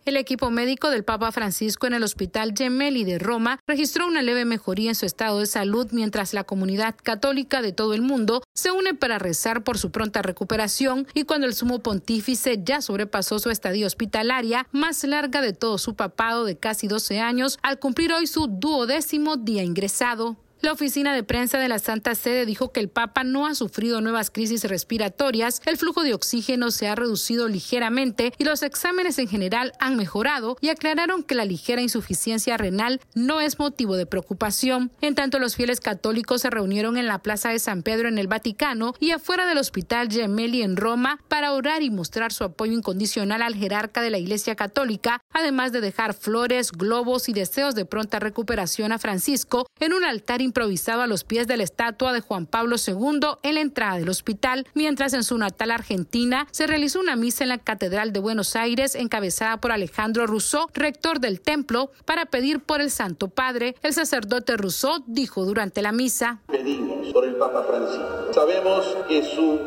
El equipo médico del Papa Francisco en el Hospital Gemelli de Roma registró una leve mejoría en su estado de salud, mientras la comunidad católica de todo el mundo se une para rezar por su pronta recuperación y cuando el sumo pontífice ya sobrepasó su estadía hospitalaria más larga de todo su papado de casi 12 años al cumplir hoy su 12º día ingresado. La oficina de prensa de la Santa Sede dijo que el Papa no ha sufrido nuevas crisis respiratorias, el flujo de oxígeno se ha reducido ligeramente y los exámenes en general han mejorado, y aclararon que la ligera insuficiencia renal no es motivo de preocupación. En tanto, los fieles católicos se reunieron en la Plaza de San Pedro en el Vaticano y afuera del Hospital Gemelli en Roma para orar y mostrar su apoyo incondicional al jerarca de la Iglesia Católica, además de dejar flores, globos y deseos de pronta recuperación a Francisco en un altar improvisado a los pies de la estatua de Juan Pablo II en la entrada del hospital, mientras en su natal Argentina se realizó una misa en la Catedral de Buenos Aires encabezada por Alejandro Rousseau, rector del templo, para pedir por el Santo Padre. El sacerdote Rousseau dijo durante la misa: pedimos por el Papa Francisco. Sabemos que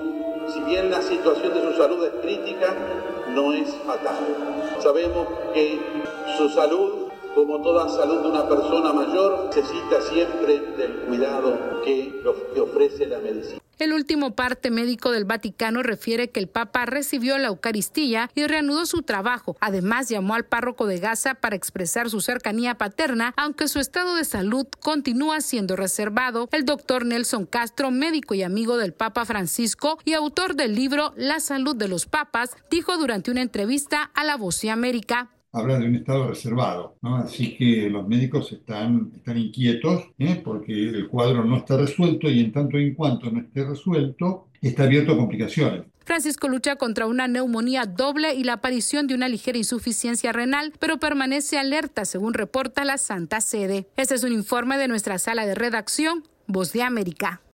si bien la situación de su salud es crítica, no es fatal. Sabemos que su salud, como toda salud de una persona mayor, necesita siempre del cuidado que ofrece la medicina. El último parte médico del Vaticano refiere que el Papa recibió la Eucaristía y reanudó su trabajo. Además, llamó al párroco de Gaza para expresar su cercanía paterna, aunque su estado de salud continúa siendo reservado. El doctor Nelson Castro, médico y amigo del Papa Francisco y autor del libro La salud de los papas, dijo durante una entrevista a La Voz de América: habla de un estado reservado, ¿no? Así que los médicos están inquietos, porque el cuadro no está resuelto y en tanto y en cuanto no esté resuelto, está abierto a complicaciones. Francisco lucha contra una neumonía doble y la aparición de una ligera insuficiencia renal, pero permanece alerta, según reporta la Santa Sede. Este es un informe de nuestra sala de redacción, Voz de América.